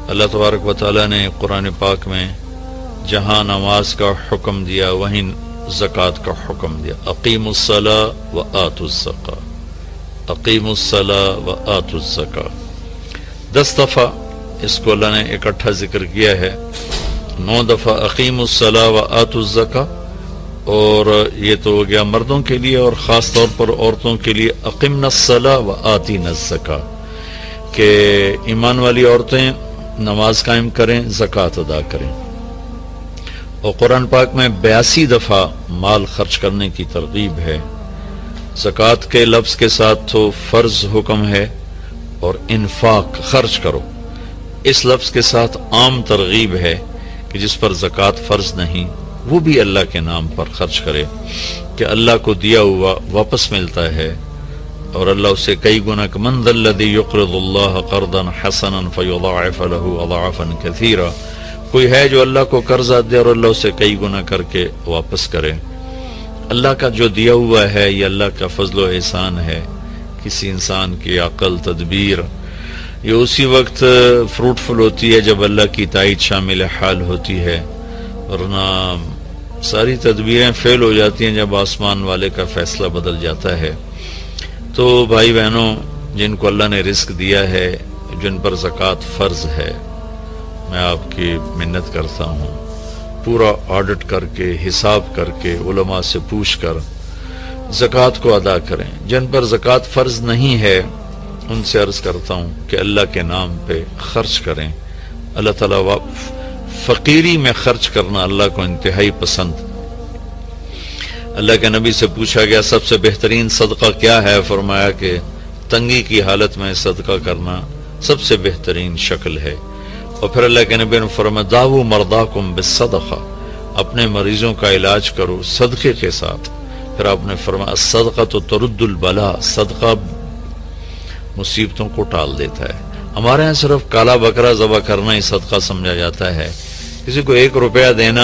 اللہ تبارک و تعالیٰ نے قرآن پاک میں جہاں نماز کا حکم دیا وہیں زکوٰۃ کا حکم دیا. اقیموا الصلاۃ وآتوا الزکاۃ، اقیموا الصلاۃ وآتوا الزکاۃ. 10 دفعہ اس کو اللہ نے اکٹھا ذکر کیا ہے. 9 دفعہ اقیموا الصلاۃ وآتوا الزکاۃ، اور یہ تو ہو گیا مردوں کے لیے، اور خاص طور پر عورتوں کے لیے اقمنا الصلاۃ وآتینا الزکاۃ، کہ ایمان والی عورتیں نماز قائم کریں، زکوٰۃ ادا کریں. اور قرآن پاک میں 82 دفعہ مال خرچ کرنے کی ترغیب ہے. زکوٰۃ کے لفظ کے ساتھ تو فرض حکم ہے، اور انفاق خرچ کرو اس لفظ کے ساتھ عام ترغیب ہے کہ جس پر زکوٰۃ فرض نہیں وہ بھی اللہ کے نام پر خرچ کرے، کہ اللہ کو دیا ہوا واپس ملتا ہے، اور اللہ اسے کئی گنا. من ذا الذی یقرض اللہ قرضا حسنا فیضاعف له اضعافا کثیرا، کوئی ہے جو اللہ کو قرضہ دے اور اللہ اسے کئی گنا کر کے واپس کرے. اللہ کا جو دیا ہوا ہے یہ اللہ کا فضل و احسان ہے. کسی انسان کی عقل تدبیر یہ اسی وقت فروٹفل ہوتی ہے جب اللہ کی تائید شامل حال ہوتی ہے، ورنہ ساری تدبیریں فیل ہو جاتی ہیں جب آسمان والے کا فیصلہ بدل جاتا ہے. تو بھائی بہنوں، جن کو اللہ نے رزق دیا ہے، جن پر زکوٰۃ فرض ہے، میں آپ کی منت کرتا ہوں پورا آڈٹ کر کے، حساب کر کے، علماء سے پوچھ کر زکوٰۃ کو ادا کریں. جن پر زکوٰۃ فرض نہیں ہے ان سے عرض کرتا ہوں کہ اللہ کے نام پہ خرچ کریں. اللہ تعالیٰ فقیری میں خرچ کرنا اللہ کو انتہائی پسند. اللہ کے نبی سے پوچھا گیا سب سے بہترین صدقہ کیا ہے؟ فرمایا کہ تنگی کی حالت میں صدقہ کرنا سب سے بہترین شکل ہے. اور پھر اللہ کے نبی نے فرمایا داؤ مرداکم بالصدقہ، اپنے مریضوں کا علاج کرو صدقے کے ساتھ. پھر آپ نے فرمایا الصدقہ ترد البلاء، صدقہ مصیبتوں کو ٹال دیتا ہے. ہمارے ہاں صرف کالا بکرا ذبح کرنا ہی صدقہ سمجھا جاتا ہے. کسی کو 1 روپیہ دینا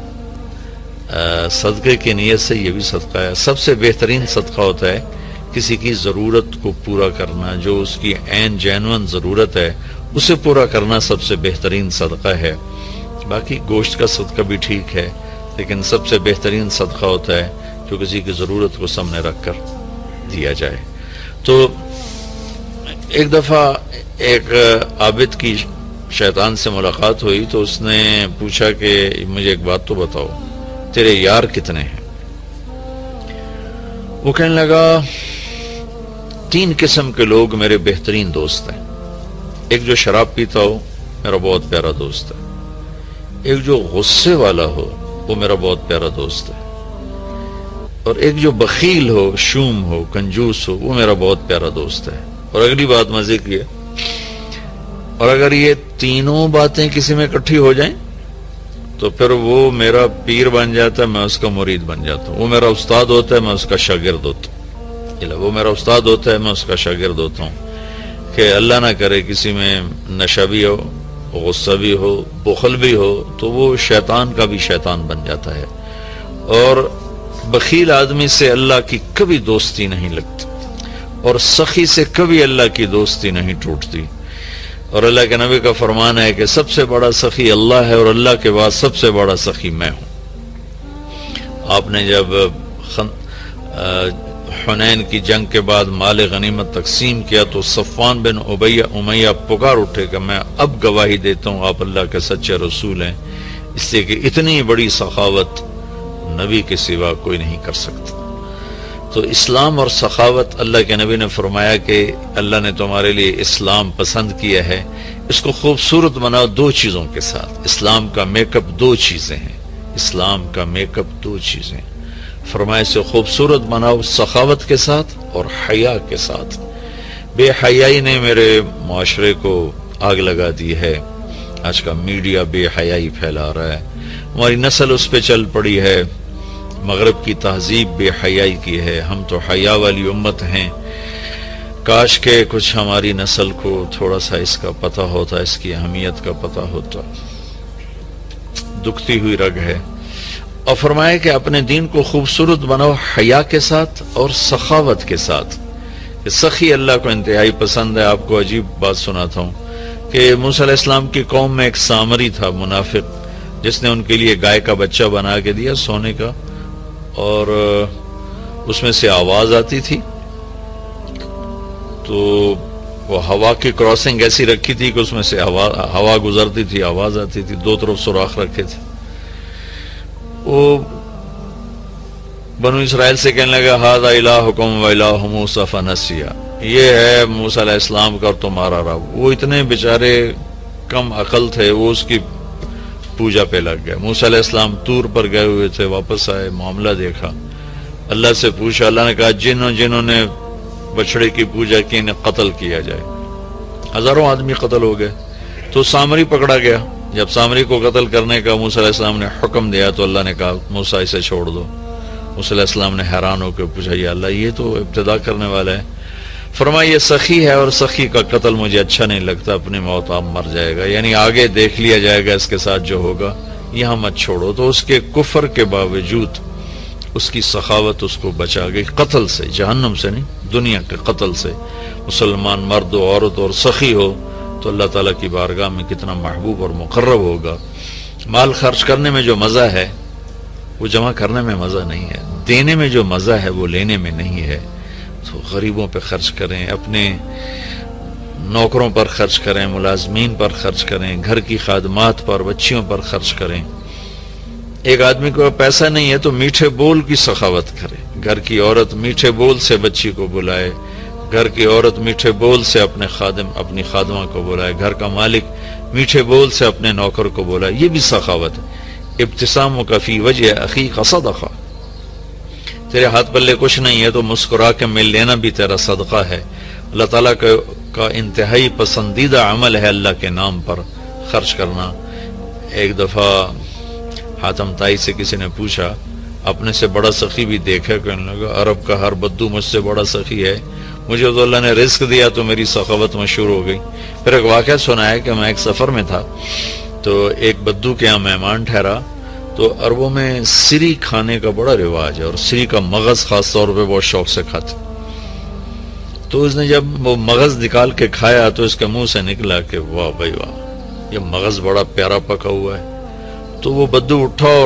صدقے کی نیت سے یہ بھی صدقہ ہے. سب سے بہترین صدقہ ہوتا ہے کسی کی ضرورت کو پورا کرنا، جو اس کی عین جینون ضرورت ہے اسے پورا کرنا سب سے بہترین صدقہ ہے. باقی گوشت کا صدقہ بھی ٹھیک ہے، لیکن سب سے بہترین صدقہ ہوتا ہے جو کسی کی ضرورت کو سامنے رکھ کر دیا جائے. تو ایک دفعہ ایک عابد کی شیطان سے ملاقات ہوئی تو اس نے پوچھا کہ مجھے ایک بات تو بتاؤ، تیرے یار کتنے ہیں؟ وہ کہنے لگا 3 قسم کے لوگ میرے بہترین دوست ہیں. ایک جو شراب پیتا ہو میرا بہت پیارا دوست ہے، ایک جو غصے والا ہو وہ میرا بہت پیارا دوست ہے، اور ایک جو بخیل ہو، شوم ہو، کنجوس ہو وہ میرا بہت پیارا دوست ہے. اور اگلی بات مزے کی ہے، اور اگر یہ تینوں باتیں کسی میں اکٹھی ہو جائیں تو پھر وہ میرا پیر بن جاتا ہے، میں اس کا مرید بن جاتا ہوں. وہ میرا استاد ہوتا ہے، میں اس کا شاگرد ہوتا ہوں. وہ میرا استاد ہوتا ہے، میں اس کا شاگرد ہوتا ہوں. کہ اللہ نہ کرے کسی میں نشہ بھی ہو، غصہ بھی ہو، بخل بھی ہو، تو وہ شیطان کا بھی شیطان بن جاتا ہے. اور بخیل آدمی سے اللہ کی کبھی دوستی نہیں لگتی، اور سخی سے کبھی اللہ کی دوستی نہیں ٹوٹتی. اور اللہ کے نبی کا فرمان ہے کہ سب سے بڑا سخی اللہ ہے، اور اللہ کے بعد سب سے بڑا سخی میں ہوں. آپ نے جب حنین کی جنگ کے بعد مال غنیمت تقسیم کیا تو صفوان بن امیہ پکار اٹھے کہ میں اب گواہی دیتا ہوں آپ اللہ کے سچے رسول ہیں، اس لیے کہ اتنی بڑی سخاوت نبی کے سوا کوئی نہیں کر سکتا. تو اسلام اور سخاوت، اللہ کے نبی نے فرمایا کہ اللہ نے تمہارے لیے اسلام پسند کیا ہے، اس کو خوبصورت بناؤ 2 چیزوں کے ساتھ. اسلام کا میک اپ 2 چیزیں ہیں، اسلام کا میک اپ 2 چیزیں. فرمایا سے خوبصورت بناؤ سخاوت کے ساتھ اور حیا کے ساتھ. بے حیائی نے میرے معاشرے کو آگ لگا دی ہے. آج کا میڈیا بے حیائی پھیلا رہا ہے، ہماری نسل اس پہ چل پڑی ہے. مغرب کی تہذیب بے حیائی کی ہے، ہم تو حیا والی امت ہیں. کاش کہ کچھ ہماری نسل کو تھوڑا سا اس کا پتہ ہوتا، اس کی اہمیت کا پتہ ہوتا. دکھتی ہوئی رگ ہے. اور فرمایا کہ اپنے دین کو خوبصورت بناؤ حیا کے ساتھ اور سخاوت کے ساتھ. سخی اللہ کو انتہائی پسند ہے. آپ کو عجیب بات سناتا ہوں کہ موسیٰ علیہ السلام کی قوم میں ایک سامری تھا منافق، جس نے ان کے لیے گائے کا بچہ بنا کے دیا سونے کا، اور اس میں سے آواز آتی تھی، تو وہ ہوا کی کراسنگ ایسی رکھی تھی کہ اس میں سے ہوا گزرتی تھی، آواز آتی تھی، دو طرف سوراخ رکھے تھے۔ وہ بنو اسرائیل سے کہنے لگا ھذا الہکم و الہ موسیٰ فنسیٰ، یہ ہے موسیٰ علیہ السلام کا اور تمہارا رب۔ وہ اتنے بیچارے کم عقل تھے، وہ اس کی پوجا پہ لگ گئے۔ موسیٰ علیہ السلام طور پر گئے ہوئے تھے، واپس آئے، معاملہ دیکھا، اللہ سے پوچھا، اللہ نے کہا جنہوں نے بچڑے کی پوجا کی انہیں قتل کیا جائے۔ ہزاروں آدمی قتل ہو گئے، تو سامری پکڑا گیا۔ جب سامری کو قتل کرنے کا موسیٰ علیہ السلام نے حکم دیا تو اللہ نے کہا موسیٰ اسے چھوڑ دو۔ موسیٰ علیہ السلام نے حیران ہو کے پوچھا یا اللہ یہ تو ابتدا کرنے والا ہے۔ فرمایا یہ سخی ہے اور سخی کا قتل مجھے اچھا نہیں لگتا، اپنی موت آپ مر جائے گا، یعنی آگے دیکھ لیا جائے گا اس کے ساتھ جو ہوگا، یہاں مت چھوڑو۔ تو اس کے کفر کے باوجود اس کی سخاوت اس کو بچا گئی، قتل سے، جہنم سے نہیں، دنیا کے قتل سے۔ مسلمان مرد و عورت اور سخی ہو تو اللہ تعالیٰ کی بارگاہ میں کتنا محبوب اور مقرب ہوگا۔ مال خرچ کرنے میں جو مزہ ہے وہ جمع کرنے میں مزہ نہیں ہے، دینے میں جو مزہ ہے وہ لینے میں نہیں ہے۔ تو غریبوں پہ خرچ کریں، اپنے نوکروں پر خرچ کریں، ملازمین پر خرچ کریں، گھر کی خادمات پر، بچیوں پر خرچ کریں۔ ایک آدمی کو پیسہ نہیں ہے تو میٹھے بول کی سخاوت کرے، گھر کی عورت میٹھے بول سے بچی کو بلائے، گھر کی عورت میٹھے بول سے اپنی خادمہ کو بلائے، گھر کا مالک میٹھے بول سے اپنے نوکر کو بلائے، یہ بھی سخاوت ہے۔ ابتسامک فی وجہ اخیک صدقہ، تیرے ہاتھ پلے کچھ نہیں ہے تو مسکرا کے مل لینا بھی تیرا صدقہ ہے۔ اللہ تعالیٰ کا انتہائی پسندیدہ عمل ہے اللہ کے نام پر خرچ کرنا۔ ایک دفعہ حاتم طائی سے کسی نے پوچھا اپنے سے بڑا سخی بھی دیکھا؟ کہنے لگا عرب کا ہر بدو مجھ سے بڑا سخی ہے، مجھے تو اللہ نے رزق دیا تو میری سخاوت مشہور ہو گئی۔ پھر ایک واقعہ سنا ہے کہ میں ایک سفر میں تھا تو ایک بدو کے یہاں مہمان ٹھہرا، تو عربوں میں سری کھانے کا بڑا رواج ہے، اور سری کا مغز خاص طور پہ بہت شوق سے کھاتے۔ تو اس نے جب وہ مغز نکال کے کھایا تو اس کے منہ سے نکلا کہ واہ بھائی واہ، یہ مغز بڑا پیارا پکا ہوا ہے۔ تو وہ بدو اٹھا اور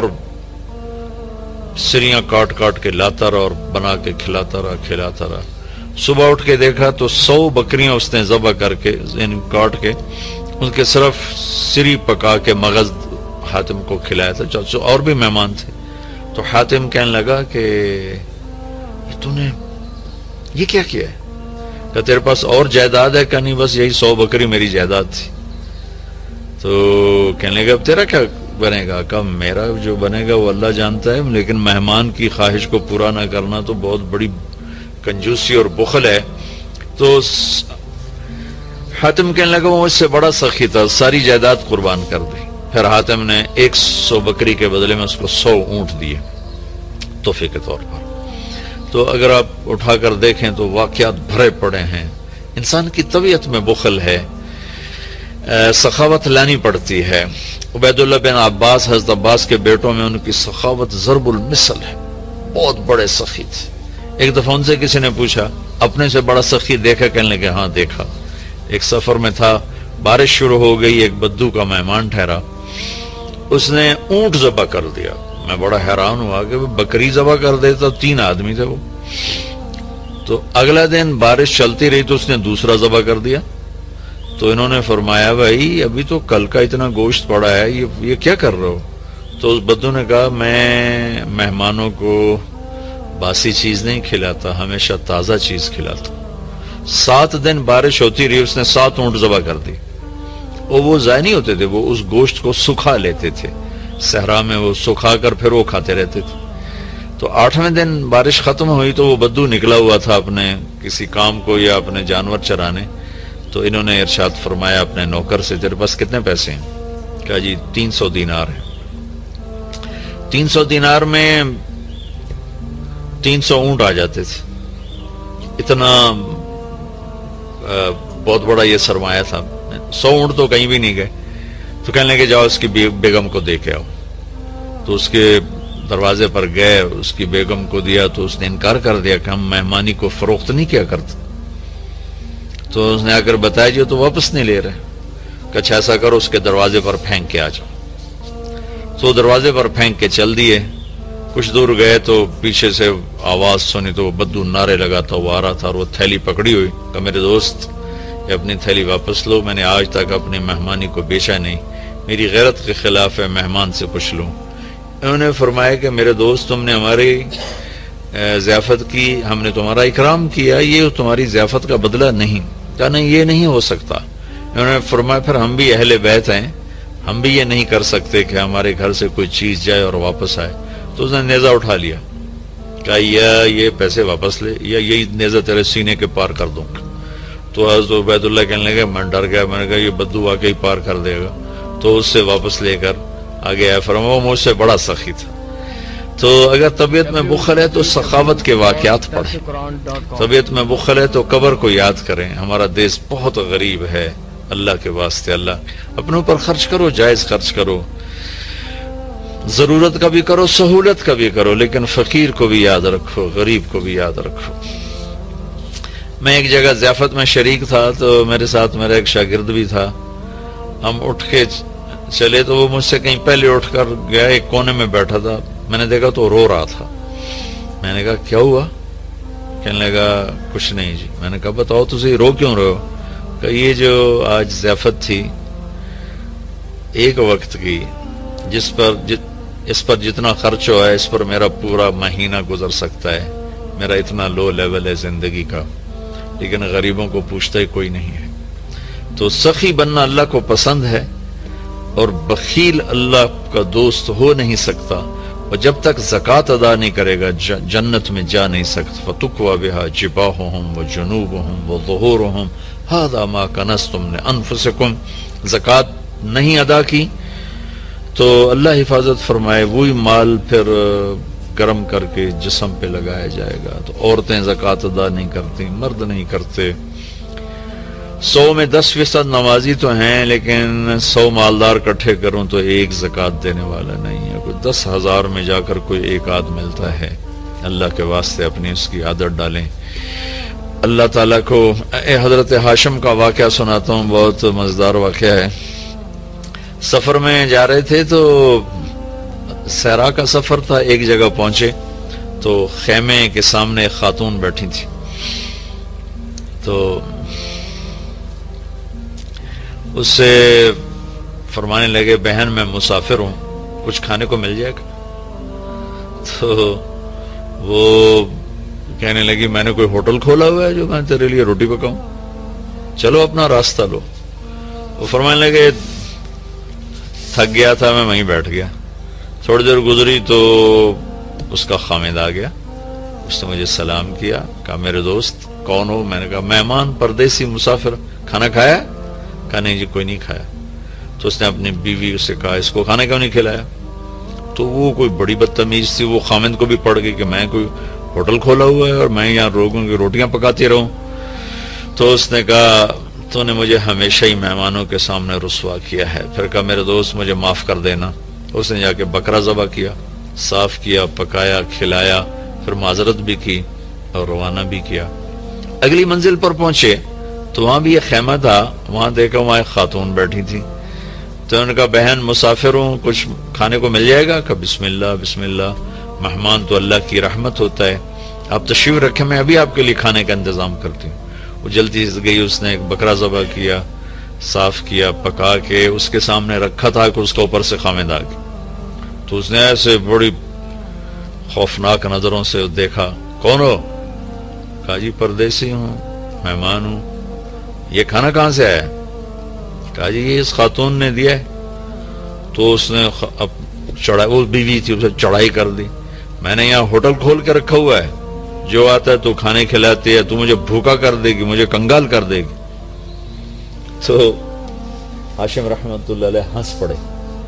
سریاں کاٹ کاٹ کے لاتا رہا اور بنا کے کھلاتا رہا۔ صبح اٹھ کے دیکھا تو 100 بکریاں اس نے ذبح کر کے یعنی کاٹ کے ان کے صرف سری پکا کے مغز حاتم کو کھلایا تھا۔ اور بھی مہمان تھے، تو حاتم کہنے لگا کہ تو نے یہ کیا ہے؟ کہ تیرے پاس اور جائیداد ہے؟ کہ نہیں بس یہی 100 بکری میری جائیداد تھی۔ تو کہنے لگا اب تیرا کیا بنے گا؟ کہ میرا جو بنے گا وہ اللہ جانتا ہے، لیکن مہمان کی خواہش کو پورا نہ کرنا تو بہت بڑی کنجوسی اور بخل ہے۔ تو حاتم کہنے لگا وہ مجھ سے بڑا سخی تھا، ساری جائیداد قربان کر دی۔ پھر حاتم نے 100 بکری کے بدلے میں اس کو 100 اونٹ دیے تحفے کے طور پر۔ تو اگر آپ اٹھا کر دیکھیں تو واقعات بھرے پڑے ہیں۔ انسان کی طبیعت میں بخل ہے، سخاوت لانی پڑتی ہے۔ عبید اللہ بن عباس، حضرت عباس کے بیٹوں میں ان کی سخاوت ضرب المثل ہے، بہت بڑے سخی تھے۔ ایک دفعہ ان سے کسی نے پوچھا اپنے سے بڑا سخی دیکھا؟ کہنے لگے ہاں دیکھا۔ ایک سفر میں تھا، بارش شروع ہو گئی، ایک بدو کا مہمان ٹھہرا، اس نے اونٹ ذبح کر دیا۔ میں بڑا حیران ہوا کہ بکری ذبح کر دیتا، 3 آدمی تھے وہ۔ تو اگلا دن بارش چلتی رہی تو اس نے دوسرا ذبح کر دیا۔ تو انہوں نے فرمایا بھائی ابھی تو کل کا اتنا گوشت پڑا ہے، یہ کیا کر رہے ہو؟ تو اس بدو نے کہا میں مہمانوں کو باسی چیز نہیں کھلاتا، ہمیشہ تازہ چیز کھلاتا۔ 7 دن بارش ہوتی رہی، اس نے 7 اونٹ ذبح کر دی۔ وہ ضائع نہیں ہوتے تھے، وہ اس گوشت کو سکھا لیتے تھے، صحرا میں وہ سکھا کر پھر وہ کھاتے رہتے تھے۔ تو 8ویں دن بارش ختم ہوئی تو وہ بدو نکلا ہوا تھا اپنے کسی کام کو یا اپنے جانور چرانے۔ تو انہوں نے ارشاد فرمایا اپنے نوکر سے تیرے پاس کتنے پیسے ہیں؟ کہا جی 300 دینار ہیں۔ 300 دینار میں 300 اونٹ آ جاتے تھے، اتنا بہت بڑا یہ سرمایہ تھا۔ 100 اونٹ تو کہیں بھی نہیں گئے۔ تو کہنے لگے جاؤ اس کی بیگم کو دے کے آؤ۔ تو اس کے دروازے پر گئے، اس کی بیگم کو دیا تو اس نے انکار کر دیا کہ ہم مہمانی کو فروخت نہیں کیا کرتے۔ تو اس نے آ کر بتایا جی تو واپس نہیں لے رہے۔ کہ اچھا ایسا کرو اس کے دروازے پر پھینک کے آ جاؤ. تو دروازے پر پھینک کے چل دیے. کچھ دور گئے تو پیچھے سے آواز سنی تو وہ بدو نعرے لگاتا ہوا آ رہا تھا اور وہ تھیلی پکڑی ہوئی کہ میرے دوست یہ اپنی تھیلی واپس لو، میں نے آج تک اپنی مہمانی کو بیچا نہیں، میری غیرت کے خلاف ہے، مہمان سے پوچھ لوں. انہوں نے فرمایا کہ میرے دوست تم نے ہماری ضیافت کی، ہم نے تمہارا اکرام کیا، یہ تمہاری ضیافت کا بدلہ نہیں. کہا نہیں یہ نہیں ہو سکتا. انہوں نے فرمایا پھر ہم بھی اہل بیت ہیں، ہم بھی یہ نہیں کر سکتے کہ ہمارے گھر سے کوئی چیز جائے اور واپس آئے. تو اس نے نیزہ اٹھا لیا، کہا یا یہ پیسے واپس لے یا یہی نیزہ تیرے سینے کے پار کر دوں. تو حضرت عبید اللہ کہنے لگے میں ڈر گیا، میں نے کہا یہ بدو واقعی پار کر دے گا. تو اس سے واپس لے کر آگے آیا. فرمایا وہ مجھ سے بڑا سخی تھا. تو اگر طبیعت میں بخل ہے تو سخاوت کے واقعات پڑھیں، طبیعت میں بخل ہے تو قبر کو یاد کریں. ہمارا دیش بہت غریب ہے، اللہ کے واسطے اللہ اپنے اوپر خرچ کرو، جائز خرچ کرو، ضرورت کا بھی کرو، سہولت کا بھی کرو، لیکن فقیر کو بھی یاد رکھو، غریب کو بھی یاد رکھو. میں ایک جگہ ضیافت میں شریک تھا تو میرے ساتھ میرا ایک شاگرد بھی تھا. ہم اٹھ کے چلے تو وہ مجھ سے کہیں پہلے اٹھ کر گیا، ایک کونے میں بیٹھا تھا. میں نے دیکھا تو رو رہا تھا. میں نے کہا کیا ہوا؟ کہنے لگا کچھ نہیں جی. میں نے کہا بتاؤ تجھے رو کیوں رہے ہو؟ کہ یہ جو آج ضیافت تھی ایک وقت کی، اس پر جتنا خرچ ہوا ہے اس پر میرا پورا مہینہ گزر سکتا ہے، میرا اتنا لو لیول ہے زندگی کا، لیکن غریبوں کو پوچھتا ہی کوئی نہیں ہے. تو سخی بننا اللہ کو پسند ہے اور بخیل اللہ کا دوست ہو نہیں سکتا، اور جب تک زکوٰۃ ادا نہیں کرے گا جنت میں جا نہیں سکتا. فَتُقْوَى بِهَا جِبَاهُهُمْ وَجُنُوبُهُمْ وَظُهُورُهُمْ هَذَا مَا كَنَزْتُمْ لِأَنفُسِكُمْ. زکوٰۃ نہیں ادا کی تو اللہ حفاظت فرمائے وہی مال پھر گرم کر کے جسم پہ لگایا جائے گا. تو عورتیں زکوٰۃ ادا نہیں کرتی، مرد نہیں کرتے. 100 میں 10% نمازی تو ہیں، لیکن 100 مالدار اکٹھے کروں تو ایک زکوٰۃ دینے والا نہیں ہے. کوئی 10,000 میں جا کر کوئی ایک آدھ ملتا ہے. اللہ کے واسطے اپنی اس کی عادت ڈالیں. اللہ تعالیٰ کو حضرت ہاشم کا واقعہ سناتا ہوں، بہت مزیدار واقعہ ہے. سفر میں جا رہے تھے تو صحرا کا سفر تھا. ایک جگہ پہنچے تو خیمے کے سامنے ایک خاتون بیٹھی تھی. تو اس سے فرمانے لگے بہن میں مسافر ہوں، کچھ کھانے کو مل جائے گا؟ تو وہ کہنے لگی میں نے کوئی ہوٹل کھولا ہوا ہے جو میں تیرے لیے روٹی پکاؤں، چلو اپنا راستہ لو. وہ فرمانے لگے تھک گیا تھا میں وہیں بیٹھ گیا. تھوڑی دیر گزری تو اس کا خامد آ گیا. اس نے مجھے سلام کیا، کہا میرے دوست کون ہو؟ میں نے کہا مہمان، پردیسی، مسافر. کھانا کھایا؟ کہا نہیں جی کوئی نہیں کھایا. تو اس نے اپنی بیوی سے کہا اس کو کھانا کیوں نہیں کھلایا؟ تو وہ کوئی بڑی بدتمیز تھی. وہ خامد کو بھی پڑ گئی کہ میں کوئی ہوٹل کھولا ہوا ہے اور میں یہاں لوگوں کی روٹیاں پکاتی رہوں. تو اس نے کہا تو نے مجھے ہمیشہ ہی مہمانوں کے سامنے رسوا کیا ہے. پھر کہا میرے دوست مجھے معاف کر دینا. اس نے جا کے بکرا ذبح کیا، صاف کیا، پکایا، کھلایا، پھر معذرت بھی کی اور روانہ بھی کیا. اگلی منزل پر پہنچے تو وہاں بھی ایک خیمہ تھا. وہاں دیکھا وہاں ایک خاتون بیٹھی تھی. تو انہوں نے کہا بہن مسافر ہوں، کچھ کھانے کو مل جائے گا؟ کہا بسم اللہ بسم اللہ، مہمان تو اللہ کی رحمت ہوتا ہے، آپ تشریف رکھیں، میں ابھی آپ کے لیے کھانے کا انتظام کرتی ہوں. وہ جلدی سے گئی، اس نے ایک بکرا ذبح کیا، صاف کیا، پکا کے اس کے سامنے رکھا تھا کہ اس کے اوپر سے خامد آ گئی. تو اس نے ایسے بڑی خوفناک نظروں سے دیکھا. کون ہو؟ کہا جی پردیسی ہوں، مہمان ہوں. یہ کھانا کہاں سے آیا؟ کہا جی یہ اس خاتون نے دیا ہے. تو اس نے چڑھائی، وہ بیوی تھی، اسے چڑھائی کر دی. میں نے یہاں ہوٹل کھول کے رکھا ہوا ہے، جو آتا ہے تو کھانے کھلاتی ہے، تو مجھے بھوکا کر دے گی، مجھے کنگال کر دے گی. تو ہاشم رحمت اللہ علیہ ہنس پڑے.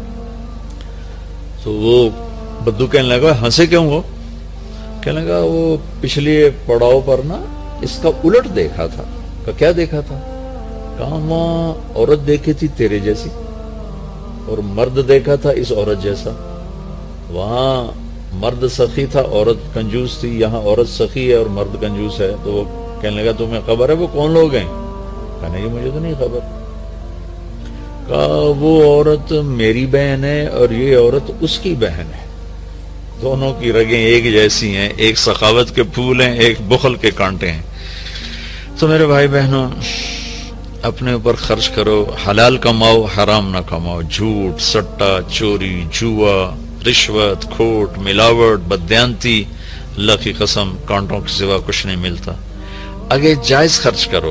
تو وہ بدو کہنے لگا ہنسے کیوں ہو؟ کہنے لگا وہ پچھلی پڑاؤ پر نا اس کا الٹ دیکھا تھا. کیا دیکھا تھا؟ کہا وہاں عورت دیکھی تھی تیرے جیسی اور مرد دیکھا تھا اس عورت جیسا. وہاں مرد سخی تھا، عورت کنجوس تھی. یہاں عورت سخی ہے اور مرد کنجوس ہے. تو وہ کہنے لگا تمہیں خبر ہے وہ کون لوگ ہیں؟ کہا نہیں مجھے تو نہیں خبر. کہا وہ عورت میری بہن ہے اور یہ عورت اس کی بہن ہے، دونوں کی رگیں ایک جیسی ہیں، ایک سخاوت کے پھول ہیں، ایک بخل کے کانٹے ہیں۔ تو میرے بھائی بہنوں، اپنے اوپر خرچ کرو، حلال کماؤ، حرام نہ کماؤ، جھوٹ، سٹا، چوری، جوا، رشوت، کھوٹ، ملاوٹ، بددیانتی، اللہ کی قسم کانٹوں کے سوا کچھ نہیں ملتا۔ آگے جائز خرچ کرو،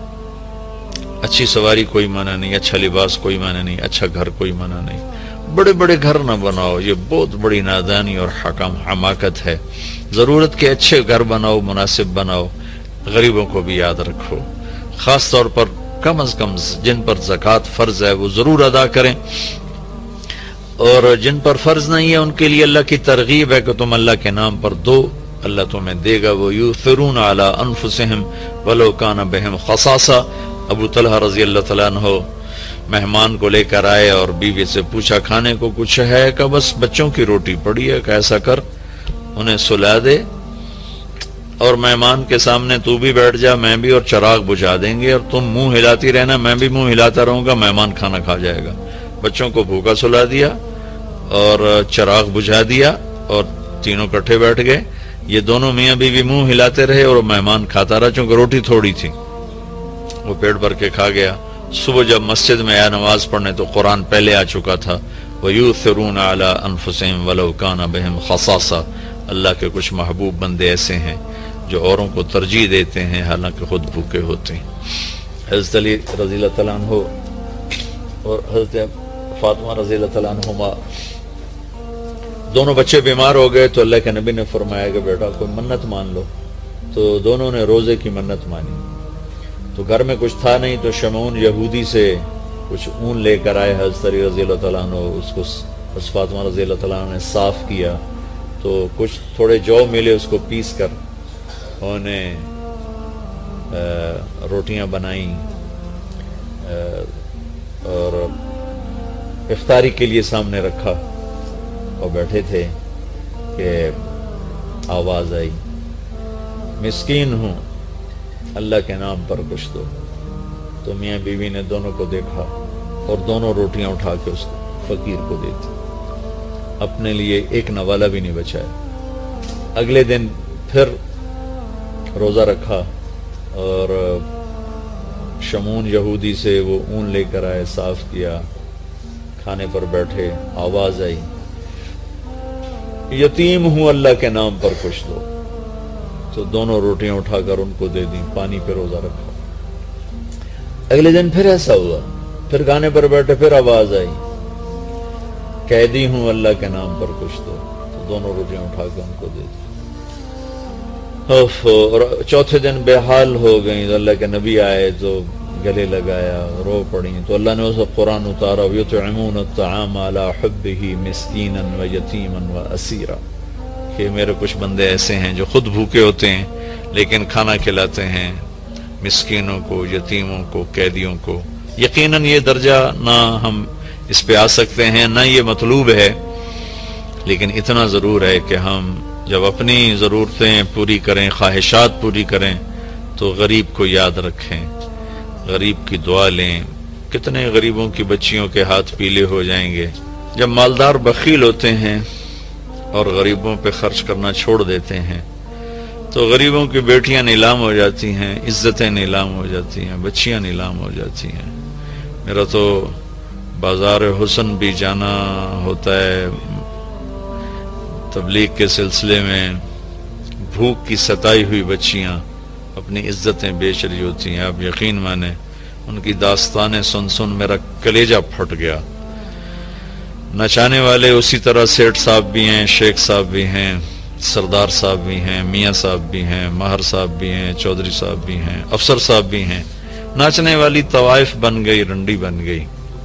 اچھی سواری کوئی منع نہیں، اچھا لباس کوئی منع نہیں، اچھا گھر کوئی منع نہیں، بڑے بڑے گھر نہ بناؤ، یہ بہت بڑی نادانی اور حماقت ہے۔ ضرورت کے اچھے گھر بناؤ، مناسب بناؤ، غریبوں کو بھی یاد رکھو، خاص طور پر کم از کم جن پر زکوٰۃ فرض ہے وہ ضرور ادا کریں، اور جن پر فرض نہیں ہے ان کے لیے اللہ کی ترغیب ہے کہ تم اللہ کے نام پر دو، اللہ تمہیں دے گا۔ وَيُؤْثِرُونَ عَلَىٰ أَنفُسِهِمْ وَلَوْ كَانَ بِهِمْ خَصَاصَةٌ۔ ابو طلحہ رضی اللہ تعالیٰ عنہ مہمان کو لے کر آئے اور بیوی سے پوچھا کھانے کو کچھ ہے؟ کہ بس بچوں کی روٹی پڑی ہے، کہ ایسا کر انہیں سلا دے اور مہمان کے سامنے تو بھی بیٹھ جا، میں بھی، اور چراغ بجھا دیں گے اور تم منہ ہلاتی رہنا، میں بھی منہ ہلاتا رہوں گا، مہمان کھانا کھا جائے گا۔ بچوں کو بھوکا سلا دیا اور چراغ بجھا دیا اور تینوں کٹھے بیٹھ گئے۔ یہ دونوں میاں بیوی منہ ہلاتے رہے اور مہمان کھاتا رہا، چونکہ روٹی تھوڑی تھی، وہ پیٹ بھر کے کھا گیا۔ صبح جب مسجد میں آیا نماز پڑھنے تو قرآن پہلے آ چکا تھا، وَيُؤْثِرُونَ عَلَىٰ أَنفُسِهِمْ وَلَوْ كَانَ بِهِمْ خَصَاصَةٌ۔ اللہ کے کچھ محبوب بندے ایسے ہیں جو اوروں کو ترجیح دیتے ہیں حالانکہ خود بھوکے ہوتے ہیں۔ حضرت علی رضی اللہ تعالیٰ عنہ اور حضرت فاطمہ رضی اللہ تعالیٰ عنہما دونوں بچے بیمار ہو گئے تو اللہ کے نبی نے فرمایا کہ بیٹا کوئی منت مان لو، تو دونوں نے روزے کی منت مانی۔ تو گھر میں کچھ تھا نہیں تو شمعون یہودی سے کچھ اون لے کر آئے حضرت علی رضی اللہ تعالیٰ عنہ، اس کو حضرت فاطمہ رضی اللہ تعالیٰ عنہ نے صاف کیا، تو کچھ تھوڑے جو ملے اس کو پیس کر انہیں روٹیاں بنائیں اور افطاری کے لیے سامنے رکھا اور بیٹھے تھے کہ آواز آئی، مسکین ہوں اللہ کے نام پر کچھ دو۔ تو میاں بیوی نے دونوں کو دیکھا اور دونوں روٹیاں اٹھا کے اس فقیر کو دیتی، اپنے لیے ایک نوالا بھی نہیں بچایا۔ اگلے دن پھر روزہ رکھا اور شمعون یہودی سے وہ اون لے کر آئے، صاف کیا، کھانے پر بیٹھے، آواز آئی، یتیم ہوں اللہ کے نام پر کچھ دو۔ تو دونوں روٹیاں اٹھا کر ان کو دے دیں، پانی پہ روزہ رکھا۔ اگلے دن پھر ایسا ہوا، پھر کھانے پر بیٹھے، پھر آواز آئی، قیدی ہوں اللہ کے نام پر کچھ دو۔ تو دونوں روٹیاں اٹھا کے ان کو دے دی۔ اور چوتھے دن بے حال ہو گئیں تو اللہ کے نبی آئے تو گلے لگایا، رو پڑی، تو اللہ نے اسے قرآن اتارا، یطعمون الطعام علی حبہ مسکینا ویتیما واسیرا، کہ میرے کچھ بندے ایسے ہیں جو خود بھوکے ہوتے ہیں لیکن کھانا کھلاتے ہیں مسکینوں کو، یتیموں کو، قیدیوں کو۔ یقیناً یہ درجہ نہ ہم اس پہ آ سکتے ہیں، نہ یہ مطلوب ہے، لیکن اتنا ضرور ہے کہ ہم جب اپنی ضرورتیں پوری کریں، خواہشات پوری کریں، تو غریب کو یاد رکھیں، غریب کی دعا لیں۔ کتنے غریبوں کی بچیوں کے ہاتھ پیلے ہو جائیں گے جب مالدار بخیل ہوتے ہیں اور غریبوں پہ خرچ کرنا چھوڑ دیتے ہیں، تو غریبوں کی بیٹیاں نیلام ہو جاتی ہیں، عزتیں نیلام ہو جاتی ہیں، بچیاں نیلام ہو جاتی ہیں۔ میرا تو بازار حسن بھی جانا ہوتا ہے تبلیغ کے سلسلے میں، بھوک کی ستائی ہوئی بچیاں اپنی عزتیں بیچ رہی ہوتی ہیں۔ آپ یقین مانیں ان کی داستانیں سن سن میرا کلیجہ پھٹ گیا۔ نچانے والے اسی طرح سیٹھ صاحب بھی ہیں، شیخ صاحب بھی ہیں، سردار صاحب بھی ہیں، میاں صاحب بھی ہیں، ماہر صاحب بھی ہیں، چودھری صاحب بھی ہیں، افسر صاحب بھی ہیں۔ ناچنے والی طوائف بن گئی، رنڈی بن گئی،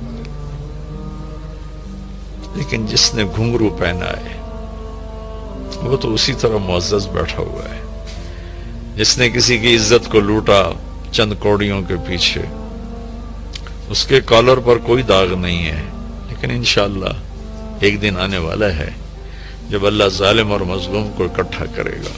لیکن جس نے گھنگرو پہنا ہے وہ تو اسی طرح معزز بیٹھا ہوا ہے۔ جس نے کسی کی عزت کو لوٹا چند کوڑیوں کے پیچھے، اس کے کالر پر کوئی داغ نہیں ہے، لیکن انشاءاللہ ایک دن آنے والا ہے جب اللہ ظالم اور مظلوم کو اکٹھا کرے گا۔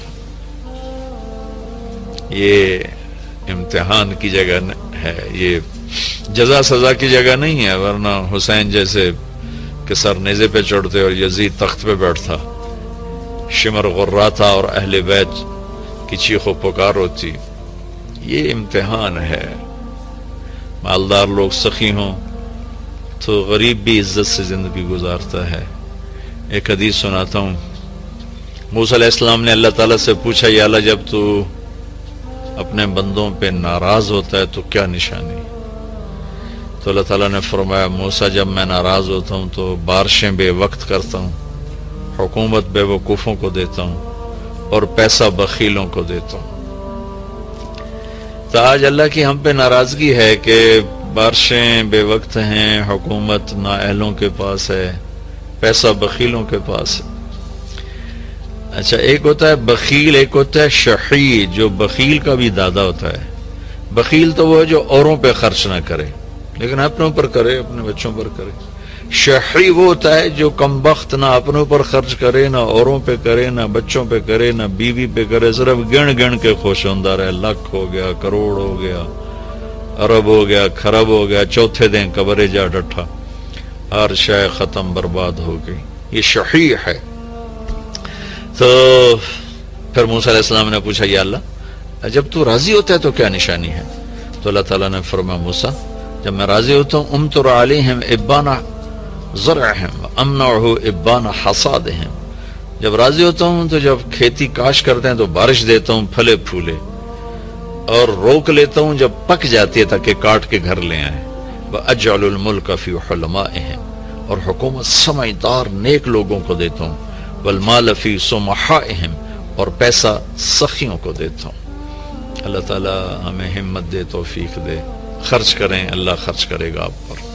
یہ امتحان کی جگہ ہے، یہ جزا سزا کی جگہ نہیں ہے، ورنہ حسین جیسے کہ سر نیزے پہ چڑھتے اور یزید تخت پہ بیٹھتا، شمر غراتا اور اہل بیت کی چیخ و پکار ہوتی۔ یہ امتحان ہے۔ مالدار لوگ سخی ہوں تو غریب بھی عزت سے زندگی گزارتا ہے۔ ایک حدیث سناتا ہوں، موسیٰ علیہ السلام نے اللہ تعالیٰ سے پوچھا، یا اللہ جب تو اپنے بندوں پہ ناراض ہوتا ہے تو کیا نشانی؟ تو اللہ تعالیٰ نے فرمایا، موسیٰ جب میں ناراض ہوتا ہوں تو بارشیں بے وقت کرتا ہوں، حکومت بے وقوفوں کو دیتا ہوں اور پیسہ بخیلوں کو دیتا ہوں۔ تو آج اللہ کی ہم پہ ناراضگی ہے کہ بارشیں بے وقت ہیں، حکومت نااہلوں کے پاس ہے، پیسہ بخیلوں کے پاس ہے۔ اچھا، ایک ہوتا ہے بخیل، ایک ہوتا ہے شحیح، جو بخیل کا بھی دادا ہوتا ہے۔ بخیل تو وہ ہے جو اوروں پہ خرچ نہ کرے لیکن اپنوں پر کرے، اپنے بچوں پر کرے۔ شحیح وہ ہوتا ہے جو کم بخت نہ اپنوں پر خرچ کرے، نہ اوروں پہ کرے، نہ بچوں پہ کرے، نہ بیوی پہ کرے، صرف گن گن کے خوش ہوندہ رہے، لاکھ ہو گیا، کروڑ ہو گیا، ارب ہو گیا، خرب ہو گیا، چوتھے دن قبرے جا ڈٹھا، ہر شے ختم برباد ہو گئی۔ یہ شحیح ہے۔ تو پھر موسیٰ علیہ السلام نے پوچھا، یا اللہ جب تو راضی ہوتا ہے تو کیا نشانی ہے؟ تو اللہ تعالیٰ نے فرمایا، موسیٰ جب میں راضی ہوتا ہوں امطر علیہم ابان زرعہم امنعہ ابان حصادہم، جب راضی ہوتا ہوں تو جب کھیتی کاش کرتے ہیں تو بارش دیتا ہوں پھلے پھولے، اور روک لیتا ہوں جب پک جاتی ہے تاکہ کاٹ کے گھر لے آئیں۔ وَأَجْعَلُ الْمُلْكَ فِي حُلَمَائِهِمْ، اور حکومت سمجھدار نیک لوگوں کو دیتا ہوں، وَالْمَالَ فِي سُمَحَائِهِمْ، اور پیسہ سخیوں کو دیتا ہوں۔ اللہ تعالی ہمیں ہمت دے، توفیق دے، خرچ کریں، اللہ خرچ کرے گا آپ پر۔